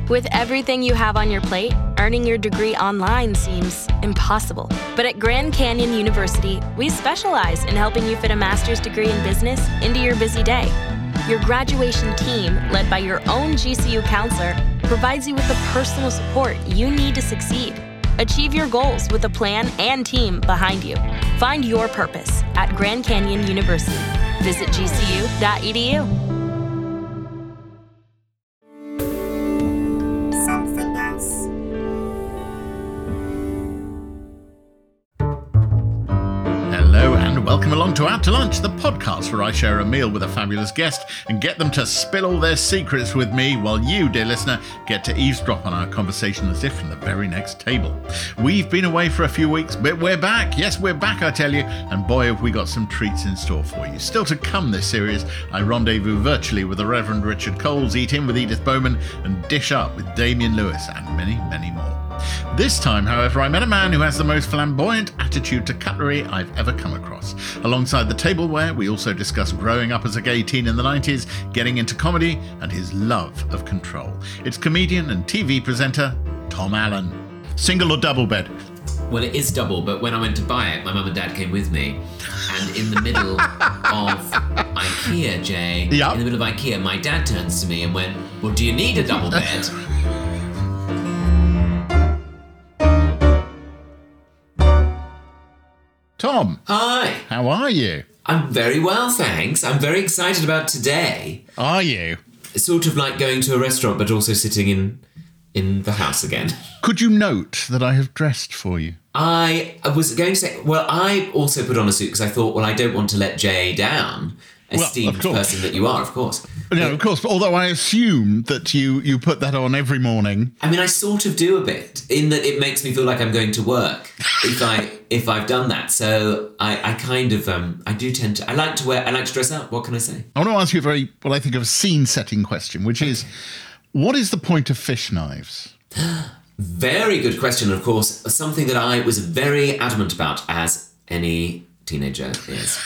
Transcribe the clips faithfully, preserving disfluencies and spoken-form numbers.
With everything you have on your plate, earning your degree online seems impossible. But at Grand Canyon University, we specialize in helping you fit a master's degree in business into your busy day. Your graduation team, led by your own G C U counselor, provides you with the personal support you need to succeed. Achieve your goals with a plan and team behind you. Find your purpose at Grand Canyon University. Visit G C U dot E D U. Welcome along to Out to Lunch, the podcast where I share a meal with a fabulous guest and get them to spill all their secrets with me while you, dear listener, get to eavesdrop on our conversation as if from the very next table. We've been away for a few weeks, but we're back. Yes, we're back, I tell you. And boy, have we got some treats in store for you. Still to come this series, I rendezvous virtually with the Reverend Richard Coles, eat in with Edith Bowman, and dish up with Damian Lewis, and many, many more. This time, however, I met a man who has the most flamboyant attitude to cutlery I've ever come across. Alongside the tableware, we also discuss growing up as a gay teen in the nineties, getting into comedy, and his love of control. It's comedian and T V presenter Tom Allen. Single or double bed? Well, it is double, but when I went to buy it, my mum and dad came with me. And in the middle of IKEA, Jay, yep. in the middle of IKEA, my dad turns to me and went, well, do you need a double bed? Tom. Hi. How are you? I'm very well, thanks. I'm very excited about today. Are you? It's sort of like going to a restaurant, but also sitting in in the house again. Could you note that I have dressed for you? I was going to say, well, I also put on a suit because I thought, well, I don't want to let Jay down, esteemed well, person that you are, of course. No, of course, but although I assume that you, you put that on every morning. I mean, I sort of do a bit, in that it makes me feel like I'm going to work if, I, if I've done that. So I, I kind of, um, I do tend to, I like to wear, I like to dress up, what can I say? I want to ask you a very, what I think of a scene-setting question, which is, what is the point of fish knives? Very good question, of course. Something that I was very adamant about, as any teenager is.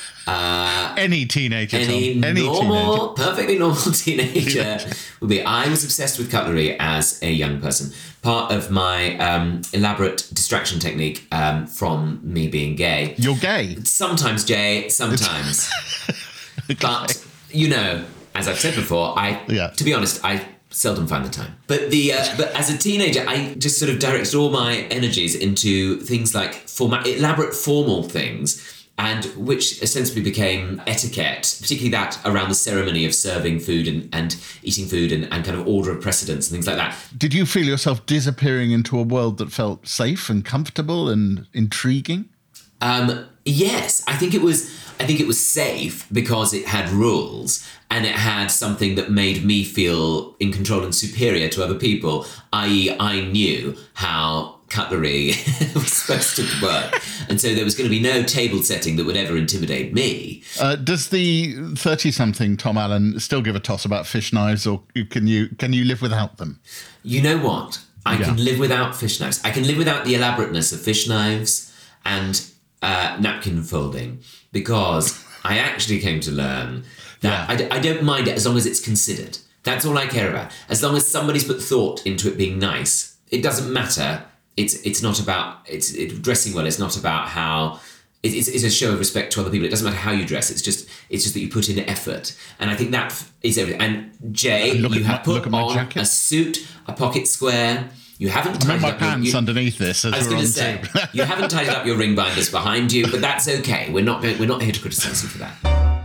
Uh, any teenager, any, Tom. Any normal, teenager. perfectly normal teenager would be. I was obsessed with cutlery as a young person. Part of my um, elaborate distraction technique um, from me being gay. You're gay? Sometimes, Jay, sometimes. Okay. But, you know, as I've said before, I, yeah. to be honest, I seldom find the time. But the uh, but as a teenager, I just sort of directed all my energies into things like format, elaborate formal things, and which ostensibly became etiquette, particularly that around the ceremony of serving food and, and eating food and, and kind of order of precedence and things like that. Did you feel yourself disappearing into a world that felt safe and comfortable and intriguing? Um, yes, I think it was. I think it was safe because it had rules and it had something that made me feel in control and superior to other people, that is, I knew how cutlery was supposed to work, and so there was going to be no table setting that would ever intimidate me. Uh, does the thirty-something Tom Allen still give a toss about fish knives, or can you can you live without them? You know what? I yeah. can live without fish knives. I can live without the elaborateness of fish knives and uh, napkin folding, because I actually came to learn that yeah. I, I don't mind it as long as it's considered. That's all I care about. As long as somebody's put thought into it being nice, it doesn't matter. It's it's not about it's it, dressing well. It's not about how it, it's it's a show of respect to other people. It doesn't matter how you dress. It's just it's just that you put in effort, and I think that is everything. And Jay, look you at have my, put on jacket. a suit, a pocket square. You haven't tidied my up pants your, you, underneath this. As I was going to say you haven't tidied up your ring binders behind you, but that's okay. We're not we're not here to criticise you for that.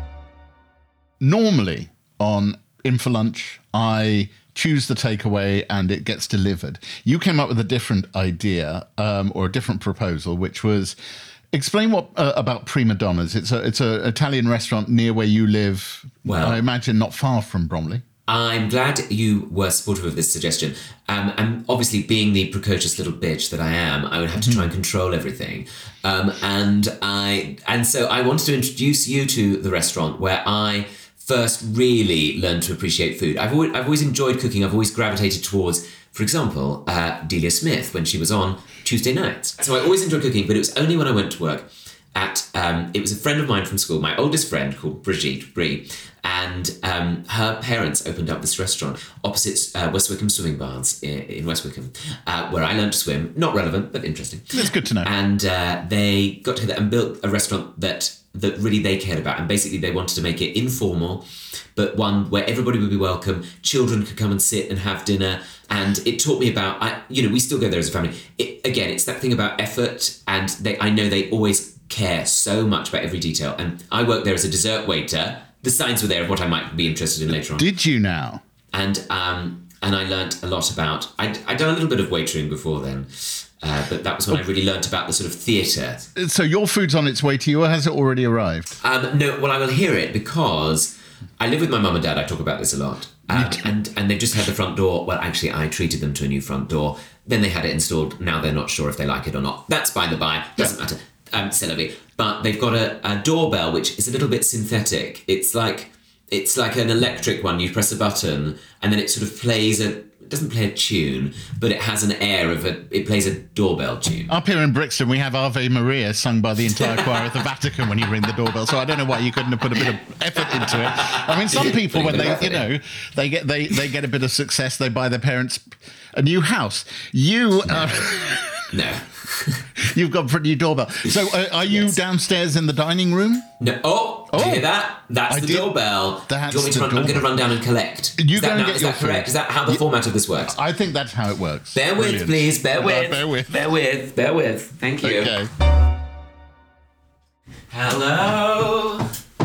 Normally on In for Lunch, I choose the takeaway and it gets delivered. You came up with a different idea um, or a different proposal, which was explain what uh, about Prima Donna's. It's a it's a Italian restaurant near where you live. Well, I imagine not far from Bromley. I'm glad you were supportive of this suggestion. Um, and obviously, being the precocious little bitch that I am, I would have to try and control everything. Um, and I and so I wanted to introduce you to the restaurant where I first really learned to appreciate food. I've always, I've always enjoyed cooking. I've always gravitated towards, for example, uh, Delia Smith when she was on Tuesday nights. So I always enjoyed cooking, but it was only when I went to work at, um, it was a friend of mine from school, my oldest friend called Brigitte, Brie, and um, her parents opened up this restaurant opposite uh, West Wickham Swimming Baths in, in West Wickham, uh, where I learned to swim. Not relevant, but interesting. That's good to know. And uh, they got together and built a restaurant that that really they cared about. And basically they wanted to make it informal, but one where everybody would be welcome. Children could come and sit and have dinner. And it taught me about, I, you know, we still go there as a family. It, again, it's that thing about effort. And they, I know they always care so much about every detail. And I worked there as a dessert waiter. The signs were there of what I might be interested in later on. Did you now? And um, and I learnt a lot about, I'd, I'd done a little bit of waitering before then. Uh, but that was when I really learnt about the sort of theatre. So your food's on its way to you, or has it already arrived? Um, no, well, I will hear it because I live with my mum and dad. I talk about this a lot. Um, and, and they've just had the front door. Well, actually, I treated them to a new front door. Then they had it installed. Now they're not sure if they like it or not. That's by the by. Doesn't yeah. matter. Um, c'est la vie. But they've got a, a doorbell, which is a little bit synthetic. It's like it's like an electric one. You press a button and then it sort of plays a... It doesn't play a tune, but it has an air of a... It plays a doorbell tune. Up here in Brixton, we have Ave Maria sung by the entire choir at the Vatican when you ring the doorbell. So I don't know why you couldn't have put a bit of effort into it. I mean, some people, when they, you know, they get they, they get a bit of success, they buy their parents a new house. You... Uh, no. You've got a new doorbell. So uh, are you yes. downstairs in the dining room? No. Oh, oh. Do you hear that? That's I the did. doorbell. That's do you want me to run? I'm going to run down and collect. You is that, get is that correct? Is that how the you, format of this works? I think that's how it works. Bear with, Brilliant. please. Bear with. Uh, bear with. Bear with. Bear with. Thank you. Okay. Hello.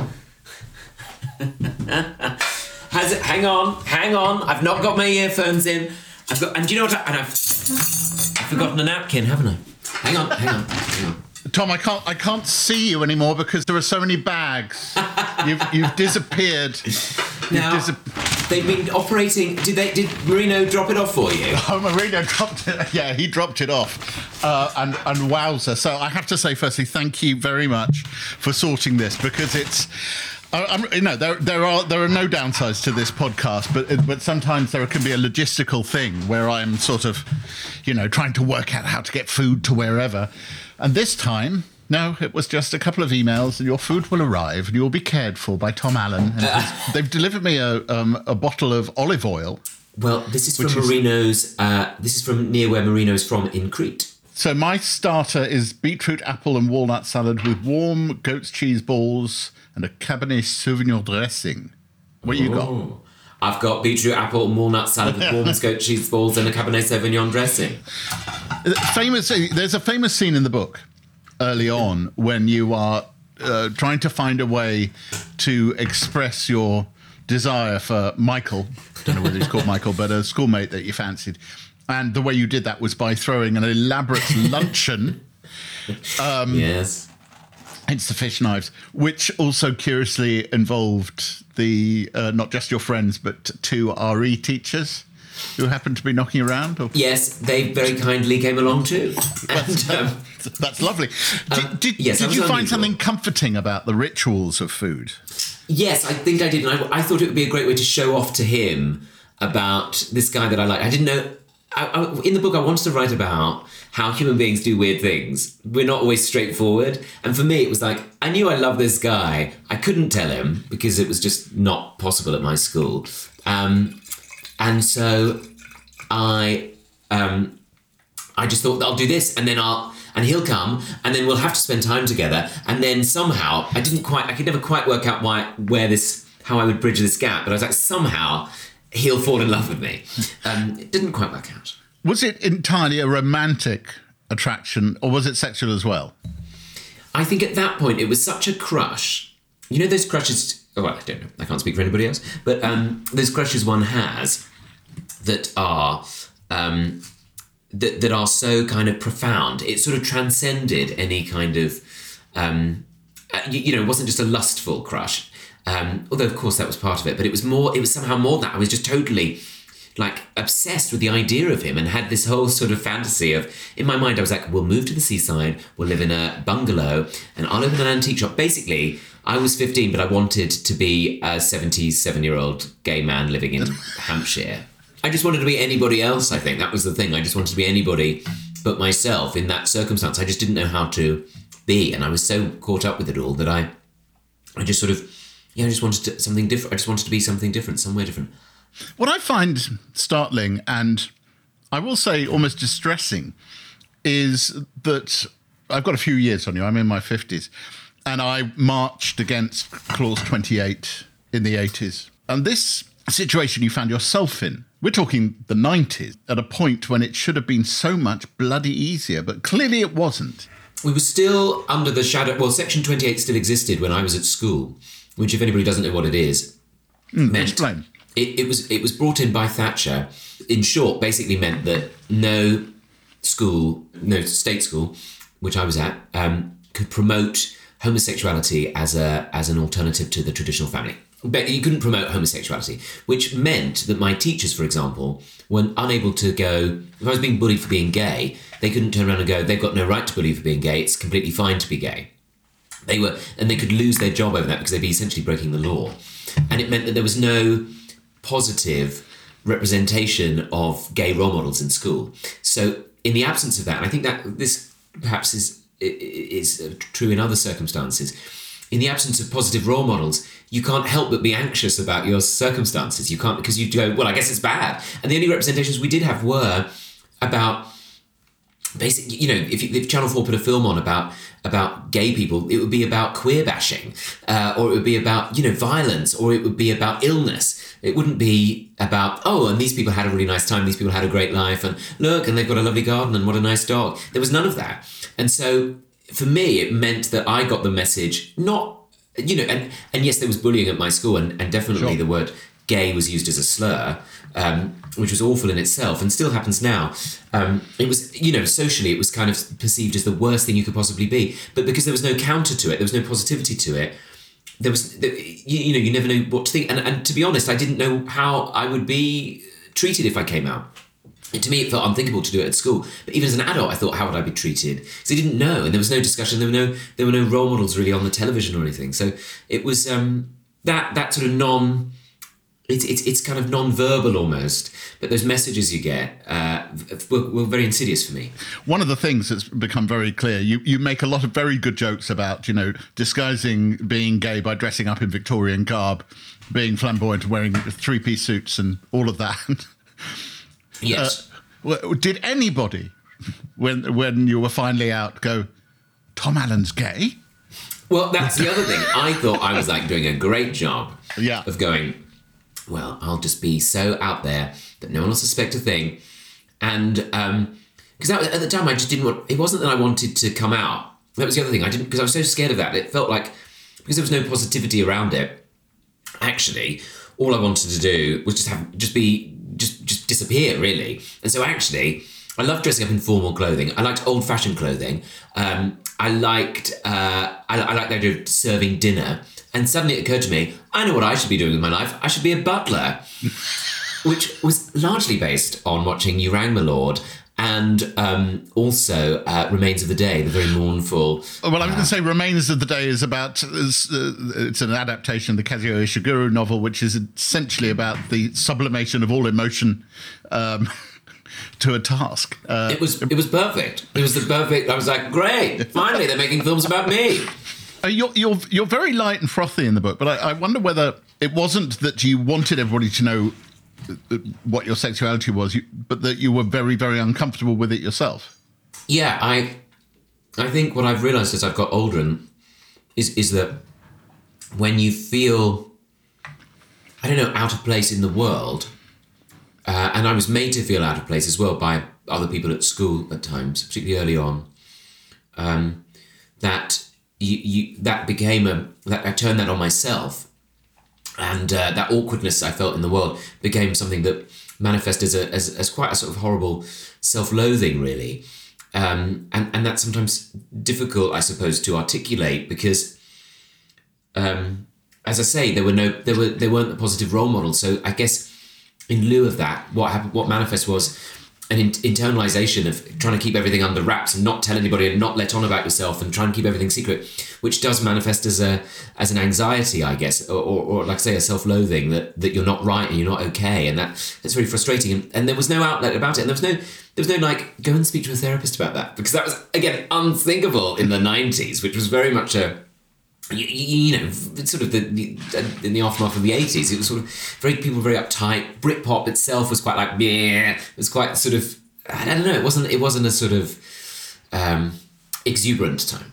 Has it? Hang on. Hang on. I've not got my earphones in. I've got. And do you know what? I, and I've, I've forgotten a napkin, haven't I? Hang on, hang on, hang on. Tom, I can't I can't see you anymore because there are so many bags. You've you've disappeared. You've now, dis- they've been operating. Did they? Did Marino drop it off for you? Oh, Marino dropped it. Yeah, he dropped it off. Uh, and and wowzer. So I have to say, firstly, thank you very much for sorting this because it's. I'm, you know, there there are there are no downsides to this podcast, but but sometimes there can be a logistical thing where I'm sort of, you know, trying to work out how to get food to wherever. And this time, no, it was just a couple of emails, and your food will arrive, and you'll be cared for by Tom Allen. And they've delivered me a um, a bottle of olive oil. Well, this is from Marino's. Is, uh, this is from near where Marino's from in Crete. So my starter is beetroot, apple, and walnut salad with warm goat's cheese balls and a Cabernet Sauvignon dressing. What you got? I've got beetroot, apple, and walnut salad with warm goat cheese balls and a Cabernet Sauvignon dressing. Famous. There's a famous scene in the book early on when you are uh, trying to find a way to express your desire for Michael. I don't know whether he's called Michael, but a schoolmate that you fancied. And the way you did that was by throwing an elaborate luncheon. Um, yes. Hence the fish knives, which also curiously involved the uh, not just your friends, but two R E teachers who happened to be knocking around. Or? Yes, they very kindly came along too. That's, and, um, that's lovely. Did, um, did, yes, did you find unusual. something comforting about the rituals of food? Yes, I think I did. And I, I thought it would be a great way to show off to him about this guy that I like. I didn't know... I, I, in the book, I wanted to write about how human beings do weird things. We're not always straightforward. And for me, it was like, I knew I loved this guy. I couldn't tell him because it was just not possible at my school. Um, and so I um, I just thought, I'll do this and then I'll... And he'll come and then we'll have to spend time together. And then somehow, I didn't quite... I could never quite work out why, where this... how I would bridge this gap. But I was like, somehow... he'll fall in love with me. Um, it didn't quite work out. Was it entirely a romantic attraction or was it sexual as well? I think at that point it was such a crush. You know those crushes... Oh, well, I don't know. I can't speak for anybody else. But um, those crushes one has that are... Um, that, that are so kind of profound. It sort of transcended any kind of... Um, you, you know, it wasn't just a lustful crush. Um, although, of course, that was part of it. But it was more, it was somehow more that I was just totally, like, obsessed with the idea of him and had this whole sort of fantasy of, in my mind, I was like, we'll move to the seaside, we'll live in a bungalow, and I'll open an antique shop. Basically, I was fifteen, but I wanted to be a seventy-seven-year-old gay man living in Hampshire. I just wanted to be anybody else, I think. That was the thing. I just wanted to be anybody but myself in that circumstance. I just didn't know how to be. And I was so caught up with it all that I, I just sort of, yeah, I just wanted to, something different. I just wanted to be something different, somewhere different. What I find startling, and I will say almost distressing, is that I've got a few years on you. I'm in my fifties, and I marched against Clause twenty-eight in the eighties. And this situation you found yourself in, we're talking the nineties, at a point when it should have been so much bloody easier, but clearly it wasn't. We were still under the shadow. Well, Section twenty-eight still existed when I was at school, which, if anybody doesn't know what it is, mm, meant explain. It, it was it was brought in by Thatcher. In short, basically meant that no school, no state school, which I was at, um, could promote homosexuality as a as an alternative to the traditional family. But you couldn't promote homosexuality, which meant that my teachers, for example, were unable to go, if I was being bullied for being gay, they couldn't turn around and go, they've got no right to bully you for being gay, it's completely fine to be gay. They were, and they could lose their job over that because they'd be essentially breaking the law. And it meant that there was no positive representation of gay role models in school. So in the absence of that, and I think that this perhaps is is true in other circumstances, in the absence of positive role models, you can't help but be anxious about your circumstances. You can't, because you go, well, I guess it's bad. And the only representations we did have were about basically, you know, if, if Channel four put a film on about about gay people, it would be about queer bashing, uh, or it would be about, you know, violence, or it would be about illness. It wouldn't be about, oh, and these people had a really nice time, these people had a great life, and look, and they've got a lovely garden, and what a nice dog. There was none of that. And so for me, it meant that I got the message, not, you know, and, and yes, there was bullying at my school, and, and definitely sure. The word gay was used as a slur, um, which was awful in itself and still happens now. Um, it was, you know, socially, it was kind of perceived as the worst thing you could possibly be. But because there was no counter to it, there was no positivity to it, there was, you, you know, you never know what to think. And, and to be honest, I didn't know how I would be treated if I came out. And to me, it felt unthinkable to do it at school. But even as an adult, I thought, how would I be treated? Because I didn't know, and there was no discussion. There were no, there were no role models really on the television or anything. So it was um, that that sort of non. It's it's it's kind of non-verbal almost, but those messages you get uh, were, were very insidious for me. One of the things that's become very clear, you, you make a lot of very good jokes about, you know, disguising being gay by dressing up in Victorian garb, being flamboyant, wearing three-piece suits and all of that. Yes. Uh, did anybody, when when you were finally out, go, Tom Allen's gay? Well, that's the other thing. I thought I was like doing a great job yeah. of going, well, I'll just be so out there that no one will suspect a thing. And um, because at the time I just didn't want, it wasn't that I wanted to come out. That was the other thing. I didn't, because I was so scared of that. It felt like, because there was no positivity around it, actually, all I wanted to do was just have, just be, just, just disappear, really. And so actually, I loved dressing up in formal clothing. I liked old-fashioned clothing. Um, I liked, uh, I, I liked the idea of serving dinner. And suddenly it occurred to me, I know what I should be doing with my life. I should be a butler, which was largely based on watching You Rang My Lord and um, also uh, Remains of the Day, the very mournful... Well, I was uh, going to say Remains of the Day is about... It's, uh, it's an adaptation of the Kazuo Ishiguro novel, which is essentially about the sublimation of all emotion um, to a task. Uh, it was it was perfect. It was the perfect... I was like, great, finally they're making films about me. Uh, you're, you're, you're very light and frothy in the book, but I, I wonder whether it wasn't that you wanted everybody to know what your sexuality was, you, but that you were very, very uncomfortable with it yourself. Yeah, I I think what I've realised as I've got older and is, is that when you feel, I don't know, out of place in the world, uh, and I was made to feel out of place as well by other people at school at times, particularly early on, um, that... You, you, that became a, that I turned that on myself, and uh, that awkwardness I felt in the world became something that manifested as, a, as, as quite a sort of horrible self-loathing, really. Um, and, and that's sometimes difficult, I suppose, to articulate because, um, as I say, there were no, there were, there weren't the positive role models. So I guess in lieu of that, what happened, what manifest was, an in- internalization of trying to keep everything under wraps and not tell anybody and not let on about yourself and try and keep everything secret, which does manifest as a as an anxiety, I guess, or, or, or like I say, a self-loathing that, that you're not right and you're not okay, and that that's very frustrating. And, and there was no outlet about it, and there was no there was no like go and speak to a therapist about that, because that was again unthinkable in the nineties, which was very much a You, you know, sort of the, the in the aftermath of the eighties, it was sort of very people very uptight. Britpop itself was quite like yeah, it was quite sort of I don't know. It wasn't it wasn't a sort of um, exuberant time.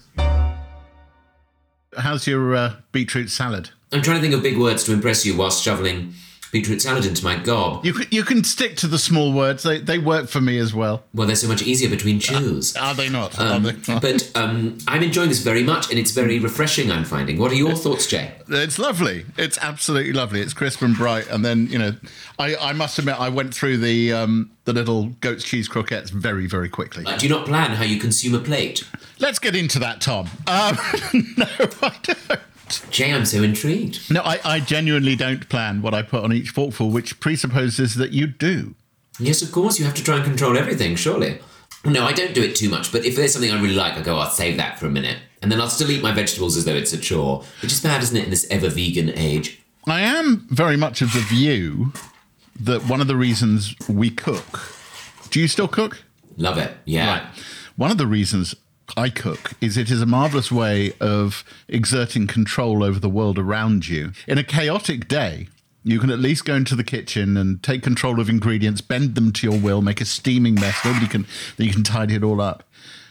How's your uh, beetroot salad? I'm trying to think of big words to impress you whilst shoveling beetroot salad into my gob. You can, you can stick to the small words. They they work for me as well. Well, they're so much easier between chews. Uh, are they not? Um, are they not? But um, I'm enjoying this very much, and it's very refreshing, I'm finding. What are your thoughts, Jay? It's lovely. It's absolutely lovely. It's crisp and bright. And then, you know, I, I must admit, I went through the um, the little goat's cheese croquettes very, very quickly. Uh, do you not plan how you consume a plate? Let's get into that, Tom. Um, no, I don't. Jay, I'm so intrigued. No, I, I genuinely don't plan what I put on each forkful, which presupposes that you do. Yes, of course. You have to try and control everything, surely. No, I don't do it too much, but if there's something I really like, I go, I'll save that for a minute. And then I'll still eat my vegetables as though it's a chore, which is bad, isn't it, in this ever-vegan age? I am very much of the view that one of the reasons we cook... Do you still cook? Love it, yeah. Right. One of the reasons I cook is it is a marvellous way of exerting control over the world around you. In a chaotic day, you can at least go into the kitchen and take control of ingredients, bend them to your will, make a steaming mess. Nobody can, you can tidy it all up.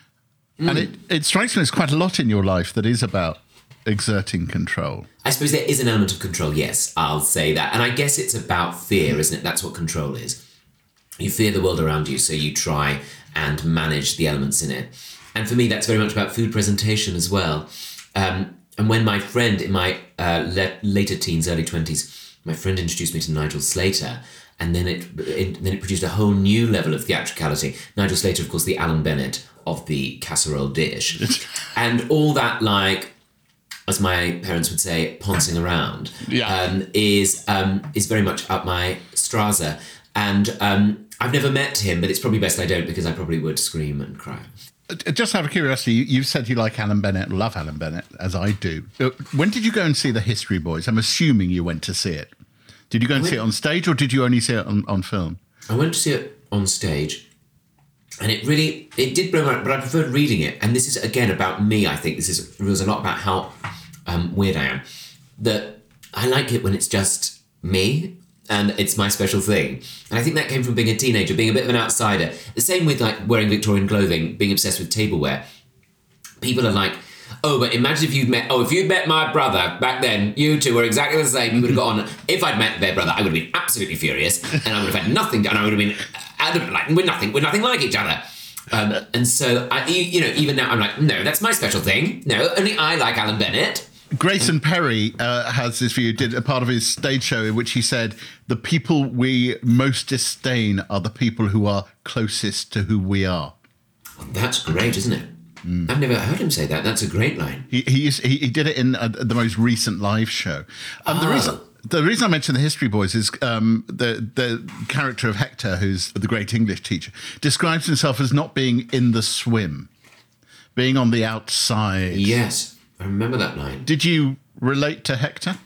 Mm. And it, it strikes me as quite a lot in your life that is about exerting control. I suppose there is an element of control, yes, I'll say that. And I guess it's about fear, isn't it? That's what control is. You fear the world around you, so you try and manage the elements in it. And for me, that's very much about food presentation as well. Um, and when my friend in my uh, le- later teens, early twenties, my friend introduced me to Nigel Slater, and then it, it then it produced a whole new level of theatricality. Nigel Slater, of course, the Alan Bennett of the casserole dish. And all that, like, as my parents would say, poncing around, yeah. um, is um, is very much up my Strasser. And um, I've never met him, but it's probably best I don't, because I probably would scream and cry. Just out of curiosity, you've said you like Alan Bennett, love Alan Bennett, as I do. When did you go and see The History Boys? I'm assuming you went to see it. Did you go and went, see it on stage, or did you only see it on, on film? I went to see it on stage, and it really, it did blow my, but I preferred reading it. And this is, again, about me, I think. This is reveals a lot about how um, weird I am. That I like it when it's just me, and it's my special thing. And I think that came from being a teenager, being a bit of an outsider. The same with like wearing Victorian clothing, being obsessed with tableware. People are like, oh, but imagine if you'd met, oh, if you'd met my brother back then, you two were exactly the same, you would have got on. If I'd met their brother, I would have been absolutely furious, and I would have had nothing, and I would have been adamant, like, we're nothing, we're nothing like each other. Um, and so, I, you know, even now I'm like, no, that's my special thing. No, only I like Alan Bennett. Grayson Perry uh, has this view, did a part of his stage show in which he said, the people we most disdain are the people who are closest to who we are. That's great, isn't it? Mm. I've never heard him say that. That's a great line. He he, used, he, he did it in uh, the most recent live show. Um, oh. the, reason, the reason I mentioned The History Boys is um, the, the character of Hector, who's the great English teacher, describes himself as not being in the swim, being on the outside. Yes. I remember that line. Did you relate to Hector?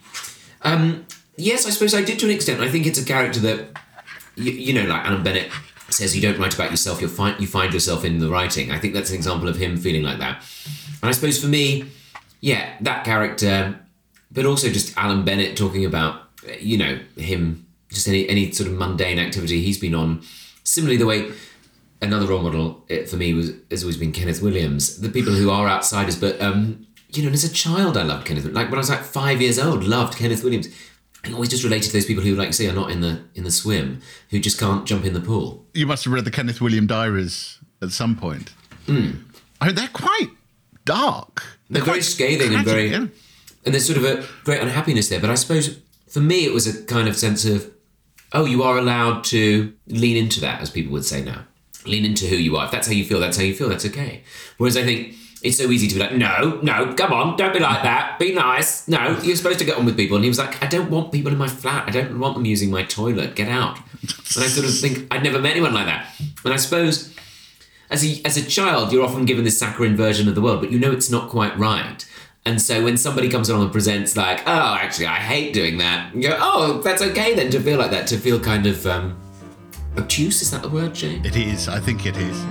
Um, yes, I suppose I did to an extent. I think it's a character that, you, you know, like Alan Bennett says, you don't write about yourself, you find, you find yourself in the writing. I think that's an example of him feeling like that. And I suppose for me, yeah, that character, but also just Alan Bennett talking about, you know, him, just any, any sort of mundane activity he's been on. Similarly, the way... Another role model for me was has always been Kenneth Williams. The people who are outsiders, but... Um, you know, as a child, I loved Kenneth. Like when I was like five years old, loved Kenneth Williams. I always just related to those people who, like you say, are not in the in the swim, who just can't jump in the pool. You must have read the Kenneth Williams diaries at some point. Mm. I mean, they're quite dark. They're, they're very scathing tragic, and very, yeah. And there's sort of a great unhappiness there. But I suppose for me, it was a kind of sense of, oh, you are allowed to lean into that, as people would say now. Lean into who you are. If that's how you feel, that's how you feel. That's okay. Whereas I think it's so easy to be like, no, no, come on, don't be like that. Be nice. No, you're supposed to get on with people. And he was like, I don't want people in my flat. I don't want them using my toilet. Get out. And I sort of think, I'd never met anyone like that. And I suppose as a, as a child, you're often given this saccharine version of the world, but you know it's not quite right. And so when somebody comes along and presents like, oh, actually, I hate doing that, you go, oh, that's okay then to feel like that, to feel kind of um, obtuse. Is that the word, Jay? It is. I think it is.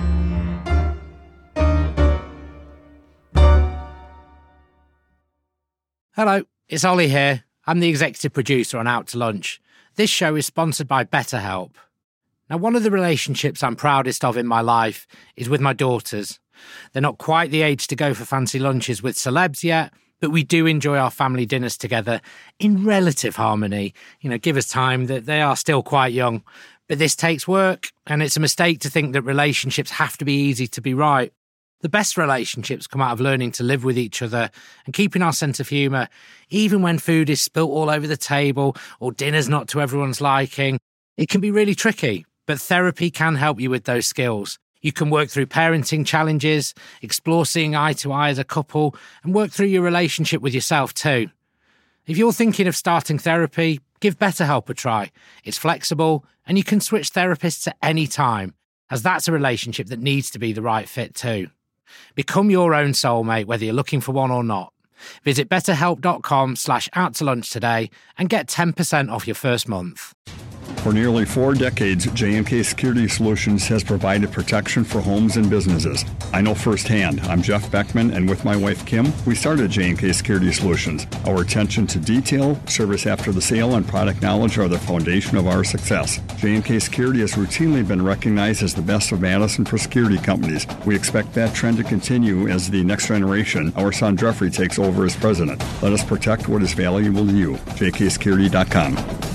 Hello, it's Ollie here. I'm the executive producer on Out to Lunch. This show is sponsored by BetterHelp. Now, one of the relationships I'm proudest of in my life is with my daughters. They're not quite the age to go for fancy lunches with celebs yet, but we do enjoy our family dinners together in relative harmony. You know, give us time, that they are still quite young. But this takes work, and it's a mistake to think that relationships have to be easy to be right. The best relationships come out of learning to live with each other and keeping our sense of humour, even when food is spilt all over the table or dinner's not to everyone's liking. It can be really tricky, but therapy can help you with those skills. You can work through parenting challenges, explore seeing eye to eye as a couple, and work through your relationship with yourself too. If you're thinking of starting therapy, give BetterHelp a try. It's flexible, and you can switch therapists at any time, as that's a relationship that needs to be the right fit too. Become your own soulmate, whether you're looking for one or not. Visit betterhelp.com slash out to lunch today and get ten percent off your first month. For nearly four decades, J and K Security Solutions has provided protection for homes and businesses. I know firsthand. I'm Jeff Beckman, and with my wife, Kim, we started J and K Security Solutions. Our attention to detail, service after the sale, and product knowledge are the foundation of our success. J and K Security has routinely been recognized as the best of Madison for security companies. We expect that trend to continue as the next generation, our son Jeffrey, takes over as president. Let us protect what is valuable to you. J K security dot com.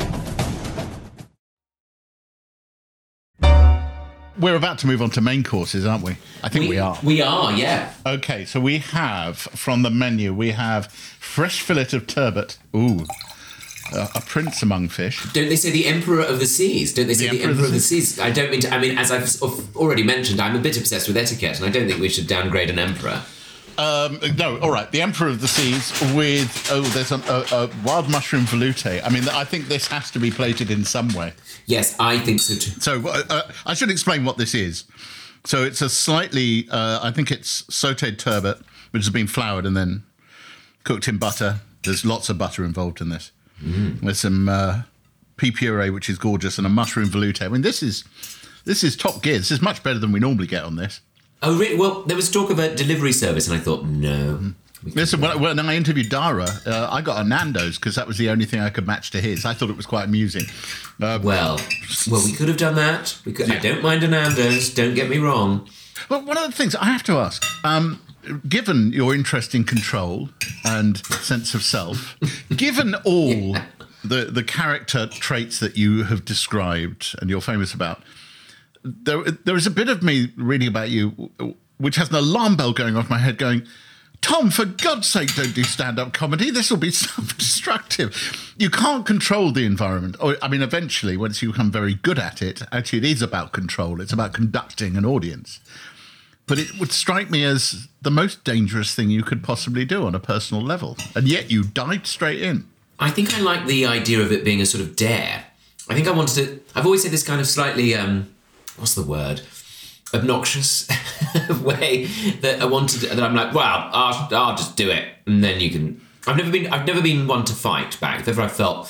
We're about to move on to main courses, aren't we? I think we, we are. We are, yeah. Okay, so we have, from the menu, we have fresh fillet of turbot. Ooh, uh, a prince among fish. Don't they say the emperor of the seas? Don't they say the, the emperor, emperor of the seas? I don't mean to, I mean, as I've already mentioned, I'm a bit obsessed with etiquette, and I don't think we should downgrade an emperor. Um, no, all right. The Emperor of the Seas with, oh, there's a, a, a wild mushroom veloute. I mean, I think this has to be plated in some way. Yes, I think so too. So uh, I should explain what this is. So it's a slightly, uh, I think it's sautéed turbot, which has been floured and then cooked in butter. There's lots of butter involved in this. Mm. There's some uh, pea puree, which is gorgeous, and a mushroom veloute. I mean, this is this is top gear. This is much better than we normally get on this. Oh, really? Well, there was talk of a delivery service, and I thought, no. Mm. Listen, when, when I interviewed Dara, uh, I got a Nando's because that was the only thing I could match to his. I thought it was quite amusing. Uh, well, well, we could have done that. We could. Yeah. I don't mind a Nando's. Don't get me wrong. Well, one of the things I have to ask, um, given your interest in control and sense of self, given all yeah. the the character traits that you have described and you're famous about, there there is a bit of me reading about you which has an alarm bell going off my head going, Tom, for God's sake, don't do stand-up comedy. This will be self-destructive. You can't control the environment. Or, I mean, eventually, once you become very good at it, actually it is about control. It's about conducting an audience. But it would strike me as the most dangerous thing you could possibly do on a personal level. And yet you dived straight in. I think I like the idea of it being a sort of dare. I think I wanted to... I've always said this kind of slightly... Um, what's the word? Obnoxious way that I wanted that I'm like, well, I'll, I'll just do it, and then you can. I've never been I've never been one to fight back. If ever I felt,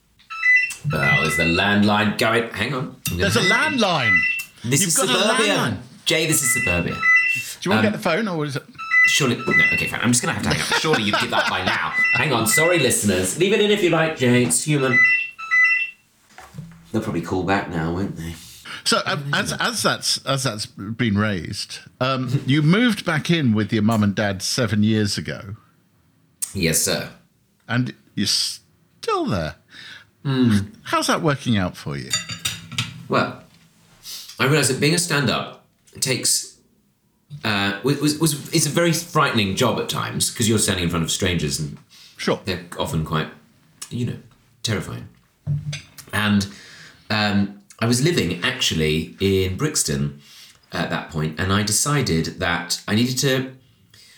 oh, there's the landline going. Hang on, there's a landline. This You've is got suburbia, a landline. Jay. This is suburbia. Do you want um, to get the phone, or is it? Surely, no. Okay, fine. I'm just gonna have to hang up. Surely you'd give that by now. Hang on. Sorry, listeners. Leave it in if you like, Jay. It's human. They'll probably call back now, won't they? So um, as as that's as that's been raised, um, you moved back in with your mum and dad seven years ago. Yes, sir. And you're still there. Mm. How's that working out for you? Well, I realise that being a stand-up takes uh, was was it's a very frightening job at times because you're standing in front of strangers and sure they're often quite, you know, terrifying. And um, I was living actually in Brixton at that point, and I decided that I needed to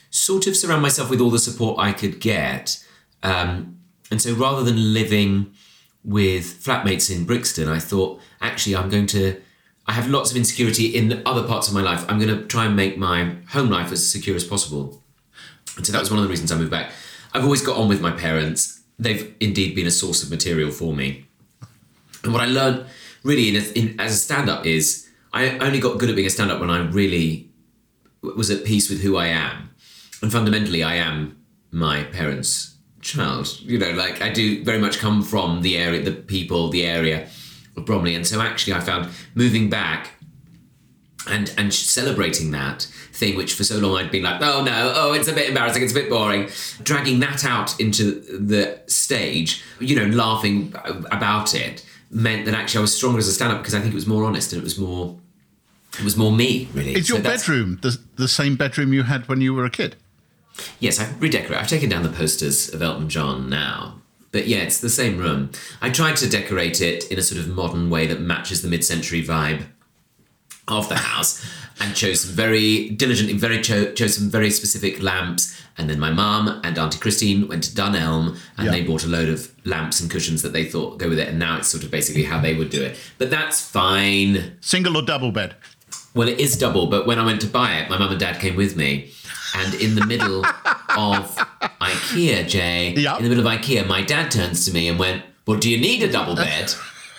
sort of surround myself with all the support I could get. Um, and so rather than living with flatmates in Brixton, I thought, actually, I'm going to, I have lots of insecurity in other parts of my life. I'm going to try and make my home life as secure as possible. And so that was one of the reasons I moved back. I've always got on with my parents. They've indeed been a source of material for me. And what I learned really in, a, in as a stand-up is I only got good at being a stand-up when I really was at peace with who I am. And fundamentally, I am my parents' child. You know, like I do very much come from the area, the people, the area of Bromley. And so actually I found moving back and and celebrating that thing, which for so long I'd been like, oh no, oh, it's a bit embarrassing, it's a bit boring. Dragging that out into the stage, you know, laughing about it, meant that actually I was stronger as a stand-up because I think it was more honest and it was more, it was more me, really. Is your so bedroom the, the same bedroom you had when you were a kid? Yes, I've redecorated. I've taken down the posters of Elton John now. But yeah, it's the same room. I tried to decorate it in a sort of modern way that matches the mid-century vibe of the house and chose some very diligently, very cho- chose some very specific lamps. And then my mum and Auntie Christine went to Dunelm and yeah. they bought a load of lamps and cushions that they thought go with it. And now it's sort of basically how they would do it. But that's fine. Single or double bed? Well, it is double, but when I went to buy it, my mum and dad came with me. And in the middle of IKEA, Jay, yep. in the middle of IKEA, my dad turns to me and went, well, do you need a double bed?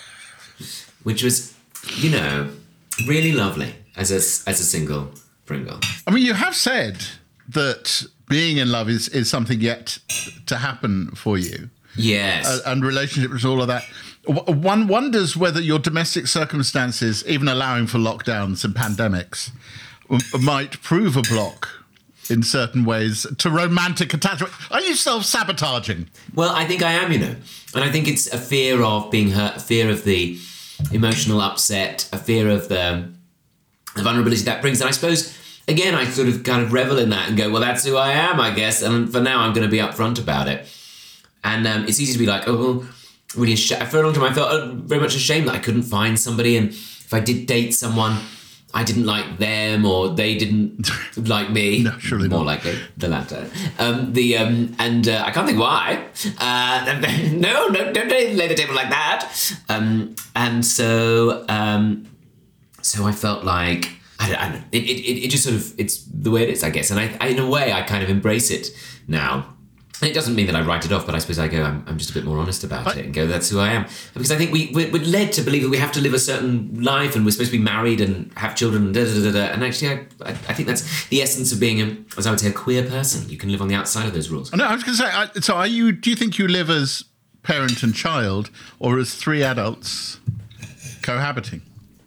Which was, you know, really lovely as a, as a single Pringle. I mean, you have said that being in love is, is something yet to happen for you. Yes. Uh, and relationships, all of that. One wonders whether your domestic circumstances, even allowing for lockdowns and pandemics, might prove a block in certain ways to romantic attachment. Are you self-sabotaging? Well, I think I am, you know. And I think it's a fear of being hurt, a fear of the emotional upset, a fear of the, the vulnerability that brings. And I suppose, again, I sort of kind of revel in that and go, well, that's who I am, I guess. And for now, I'm going to be upfront about it. And um, it's easy to be like, oh, well, really, ashamed. For a long time, I felt very much ashamed that I couldn't find somebody. And if I did date someone, I didn't like them or they didn't like me. No, surely More not. likely the latter. Um, the um, and uh, I can't think why. Uh, no, no, don't lay the table like that. Um, and so, um, so I felt like I don't, I don't know. It, it, it just sort of it's the way it is, I guess. And I, I, in a way, I kind of embrace it now. And it doesn't mean that I write it off, but I suppose I go, I'm, I'm just a bit more honest about but, it and go, that's who I am. Because I think we, we're, we're led to believe that we have to live a certain life and we're supposed to be married and have children and da da da da. And actually, I, I, I think that's the essence of being, a, as I would say, a queer person. You can live on the outside of those rules. No, I was going to say, I, so are you, do you think you live as parent and child or as three adults cohabiting?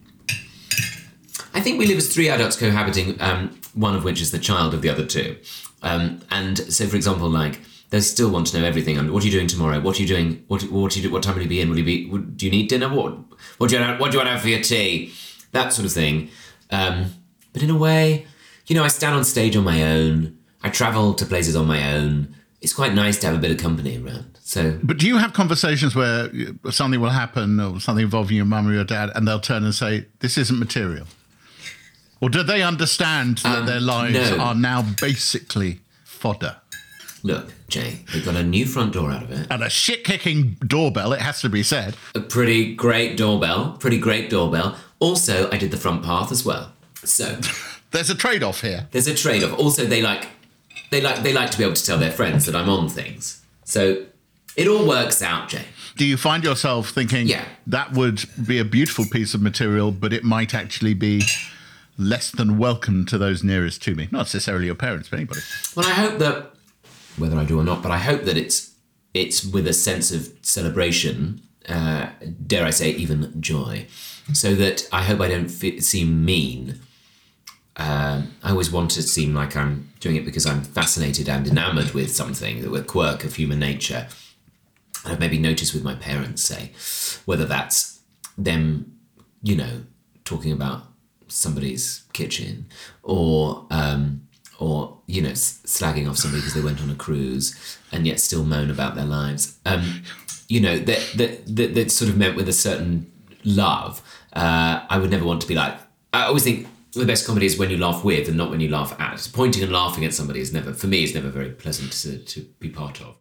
I think we live as three adults cohabiting, um, one of which is the child of the other two. Um, and so, for example, like, they still want to know everything. I mean, what are you doing tomorrow? What are you doing? What what do you do? What time will you be in? Will you be? Would, do you need dinner? What what do you what do you want to have for your tea? That sort of thing. Um, but in a way, you know, I stand on stage on my own. I travel to places on my own. It's quite nice to have a bit of company around. So, but do you have conversations where something will happen or something involving your mum or your dad, and they'll turn and say, "This isn't material," or do they understand that um, their lives no. are now basically fodder? Look, Jay, we got a new front door out of it. And a shit-kicking doorbell, it has to be said. A pretty great doorbell. Pretty great doorbell. Also, I did the front path as well. So there's a trade-off here. There's a trade-off. Also, they like they like they like to be able to tell their friends that I'm on things. So it all works out, Jay. Do you find yourself thinking, yeah. that would be a beautiful piece of material, but it might actually be less than welcome to those nearest to me? Not necessarily your parents, but anybody. Well, I hope that, whether I do or not, but I hope that it's it's with a sense of celebration, uh, dare I say, even joy, so that I hope I don't f- seem mean. Um, I always want to seem like I'm doing it because I'm fascinated and enamoured with something, the quirk of human nature. And I've maybe noticed with my parents, say, whether that's them, you know, talking about somebody's kitchen or... Um, or, you know, slagging off somebody because they went on a cruise and yet still moan about their lives. Um, you know, that, that, that, that's sort of meant with a certain love. Uh, I would never want to be like, I always think the best comedy is when you laugh with and not when you laugh at. Pointing and laughing at somebody is never, for me, is never very pleasant to, to be part of.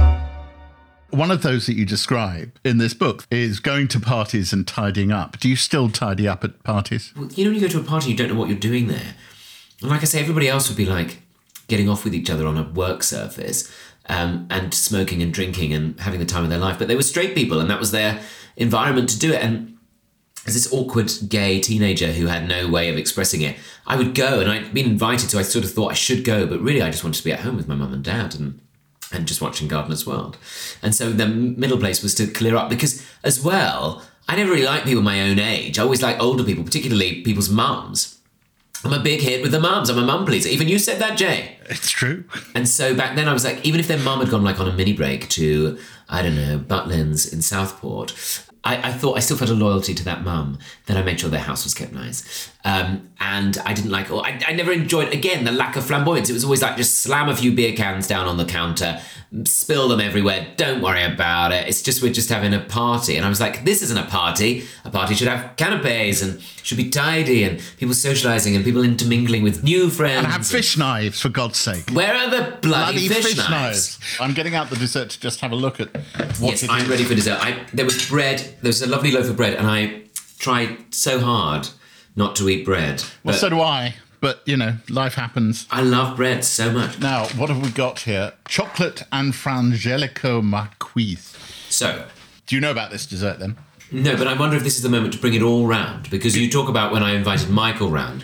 One of those that you describe in this book is going to parties and tidying up. Do you still tidy up at parties? Well, you know, when you go to a party, you don't know what you're doing there. And like I say, everybody else would be like getting off with each other on a work surface um, and smoking and drinking and having the time of their life. But they were straight people and that was their environment to do it. And as this awkward gay teenager who had no way of expressing it, I would go, and I'd been invited, so I sort of thought I should go, but really I just wanted to be at home with my mum and dad and and just watching Gardener's World. And so the middle place was to clear up, because as well, I never really liked people my own age. I always like older people, particularly people's mums. I'm a big hit with the mums. I'm a mum pleaser. Even you said that, Jay. It's true. And so back then I was like, even if their mum had gone like on a mini break to, I don't know, Butlins in Southport, I, I thought I still felt a loyalty to that mum, that I made sure their house was kept nice. Um, and I didn't like, or I, I never enjoyed, again, the lack of flamboyance. It was always like, just slam a few beer cans down on the counter, spill them everywhere, don't worry about it. It's just, we're just having a party. And I was like, this isn't a party. A party should have canapes and should be tidy and people socialising and people intermingling with new friends. And have fish knives, for God's sake. Where are the bloody, Bloody fish, fish knives? knives. I'm getting out the dessert to just have a look at what Yes, it I'm is. ready for dessert. I, there was bread. There was a lovely loaf of bread, and I tried so hard not to eat bread. Well, but so do I. But, you know, life happens. I love bread so much. Now, what have we got here? Chocolate and Frangelico Marquise. So, Do you know about this dessert, then? no, but I wonder if this is the moment to bring it all round, because you talk about when I invited Michael round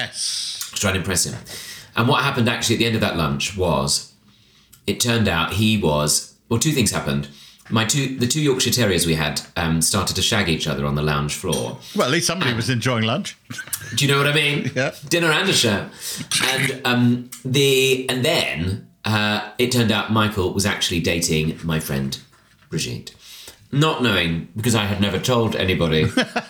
Yes. to try and impress him. And what happened actually at the end of that lunch was, it turned out he was, well, two things happened. My two, the two Yorkshire Terriers we had um, started to shag each other on the lounge floor. Well, at least somebody was enjoying lunch. Do you know what I mean? Yeah. Dinner and a show. And um, the and then uh, it turned out Michael was actually dating my friend Brigitte, not knowing, because I had never told anybody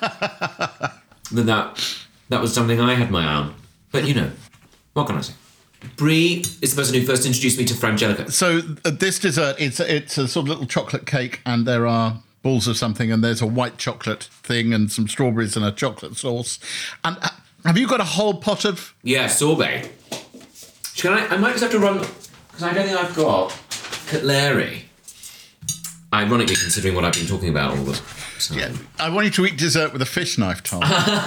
that, that that was something I had my eye on. But you know, what can I say? Brie is the person who first introduced me to Frangelico. So uh, this dessert, it's it's a sort of little chocolate cake, and there are balls of something, and there's a white chocolate thing, and some strawberries and a chocolate sauce. And uh, have you got a whole pot of? Yeah, sorbet. Can I? I might just have to run, because I don't think I've got cutlery. Ironically, considering what I've been talking about all the time. Yeah, I want you to eat dessert with a fish knife, Tom.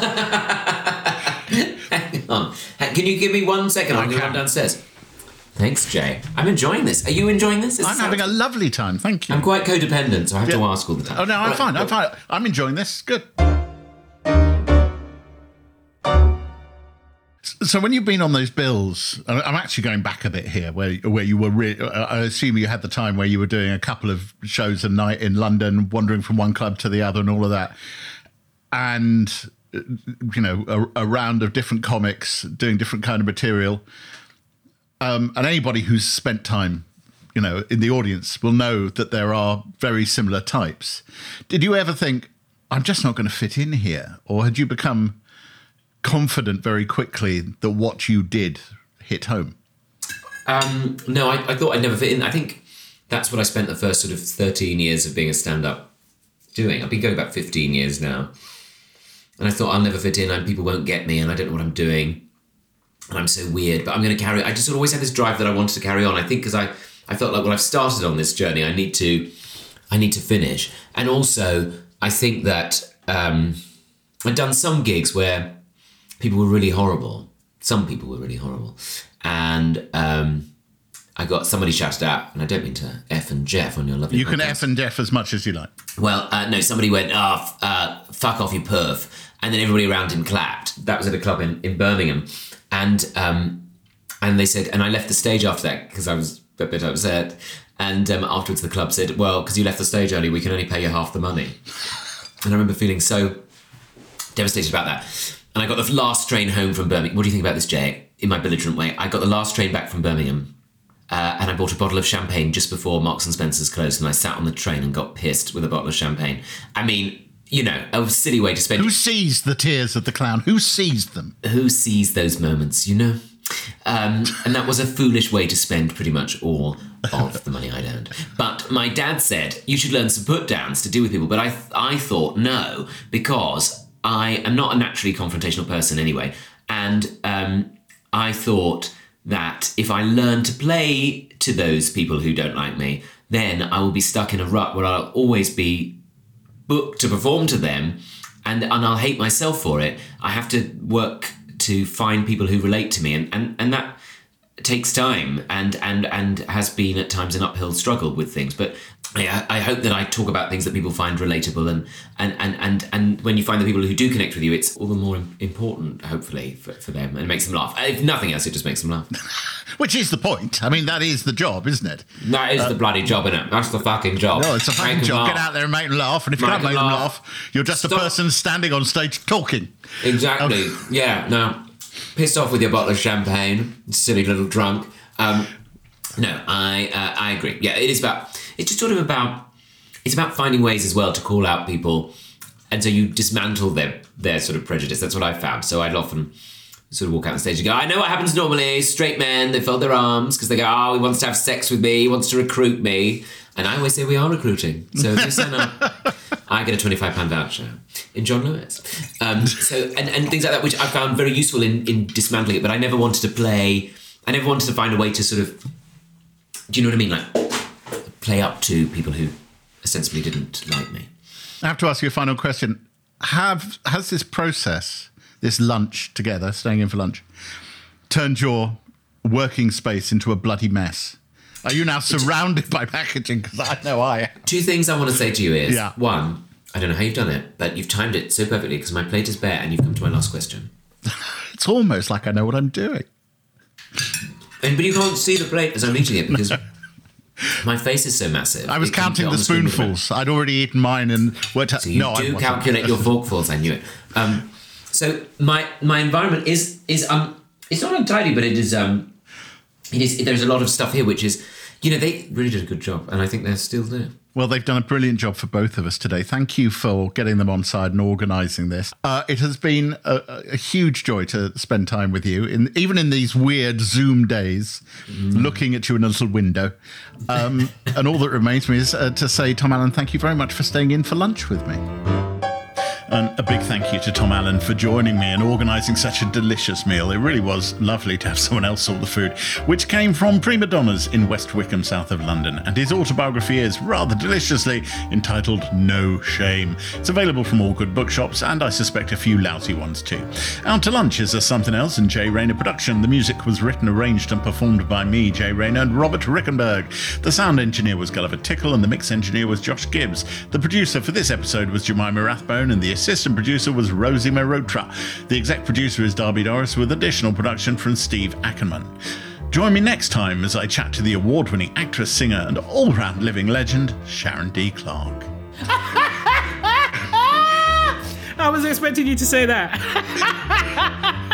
Hang on. Can you give me one second? I'm going to run downstairs. Thanks, Jay. I'm enjoying this. Are you enjoying this? Is I'm this having how- a lovely time. Thank you. I'm quite codependent, so I have to Yeah. ask all the time. Oh no, I'm Right, fine. I'm well, fine. I'm enjoying this. Good. So when you've been on those bills, I- I'm actually going back a bit here, where where you were. Re- I assume you had the time where you were doing a couple of shows a night in London, wandering from one club to the other, and all of that, and you know, a, a round of different comics doing different kind of material. Um, and anybody who's spent time, you know, in the audience will know that there are very similar types. Did you ever think, I'm just not going to fit in here? Or had you become confident very quickly that what you did hit home? Um, no, I, I thought I'd never fit in. I think that's what I spent the first sort of thirteen years of being a stand-up doing. I've been going about fifteen years now. And I thought I'll never fit in and people won't get me and I don't know what I'm doing. And I'm so weird, but I'm going to carry... I just sort of always had this drive that I wanted to carry on. I think because I, I felt like, well, I've started on this journey. I need to I need to finish. And also, I think that um, I'd done some gigs where people were really horrible. Some people were really horrible. And um, I got somebody shouted out, and I don't mean to F and Jeff on your lovely You can podcast. F and F as much as you like. Well, uh, no, somebody went, oh, f- uh, fuck off, you perf. And then everybody around him clapped. That was at a club in, in Birmingham. And um, and they said, and I left the stage after that because I was a bit upset. And um, afterwards the club said, well, because you left the stage early, we can only pay you half the money. And I remember feeling so devastated about that. And I got the last train home from Birmingham. What do you think about this, Jay? In my belligerent way. I got the last train back from Birmingham. Uh, and I bought a bottle of champagne just before Marks and Spencer's closed, and I sat on the train and got pissed with a bottle of champagne. I mean, you know, a silly way to spend... Who sees the tears of the clown? Who sees them? Who sees those moments, you know? Um, and that was a foolish way to spend pretty much all of the money I'd earned. But my dad said, you should learn some put-downs to deal with people. But I, th- I thought, no, because I am not a naturally confrontational person anyway. And um, I thought that if I learn to play to those people who don't like me, then I will be stuck in a rut where I'll always be booked to perform to them, and, and I'll hate myself for it. I have to work to find people who relate to me, and, and, and that takes time and, and, and has been at times an uphill struggle with things. But I, I hope that I talk about things that people find relatable, and, and, and, and, and when you find the people who do connect with you, it's all the more important, hopefully, for, for them, and it makes them laugh. If nothing else, it just makes them laugh. Which is the point. I mean, that is the job, isn't it? That is uh, the bloody job, isn't it? That's the fucking job. No, it's a fucking job. Get out there and make them laugh, and if you can't make them laugh, you're just Stop. a person standing on stage talking. Exactly. Oh. Yeah, no. Pissed off with your bottle of champagne, silly little drunk. Um, no, I uh, I agree. Yeah, it is about... It's just sort of about, it's about finding ways as well to call out people, and so you dismantle their their sort of prejudice. That's what I found. So I'd often sort of walk out on stage and go, I know what happens normally. Straight men, they fold their arms because they go, oh, he wants to have sex with me, he wants to recruit me. And I always say we are recruiting. So if you sign up, I get a twenty-five pound voucher in John Lewis. Um, so and, and things like that, which I found very useful in, in dismantling it. But I never wanted to play, I never wanted to find a way to sort of, do you know what I mean? Like, play up to people who ostensibly didn't like me. I have to ask you a final question. Have Has this process, this lunch together, staying in for lunch, turned your working space into a bloody mess? Are you now surrounded by packaging? Because I know I am. Two things I want to say to you is, yeah. one, I don't know how you've done it, but you've timed it so perfectly because my plate is bare and you've come to my last question. It's almost like I know what I'm doing. And, but you can't see the plate as I'm eating it because... My face is so massive. I was counting the spoonfuls. I'd already eaten mine and worked out. So you no, do calculate your forkfuls. I knew it. Um, so my my environment is is um it's not untidy, but it is um it is. There's a lot of stuff here, which is, you know, they really did a good job, and I think they're still there. Well, they've done a brilliant job for both of us today. Thank you for getting them on side and organising this. Uh, it has been a, a huge joy to spend time with you, in, even in these weird Zoom days, mm. looking at you in a little window. Um, and all that remains me is uh, to say, Tom Allen, thank you very much for staying in for lunch with me. And a big thank you to Tom Allen for joining me and organising such a delicious meal. It really was lovely to have someone else sort the food, which came from Prima Donnas in West Wickham, south of London. And his autobiography is rather deliciously entitled No Shame. It's available from all good bookshops, and I suspect a few lousy ones too. Out to Lunch is a Something Else and Jay Rayner production. The music was written, arranged and performed by me, Jay Rayner, and Robert Rickenberg. The sound engineer was Gulliver Tickle, and the mix engineer was Josh Gibbs. The producer for this episode was Jemima Rathbone, and the assistant producer was Rosie Marotra. The exec producer is Darby Doris, with additional production from Steve Ackerman. Join me next time as I chat to the award-winning actress, singer and all-round living legend, Sharon D. Clarke. I was expecting you to say that.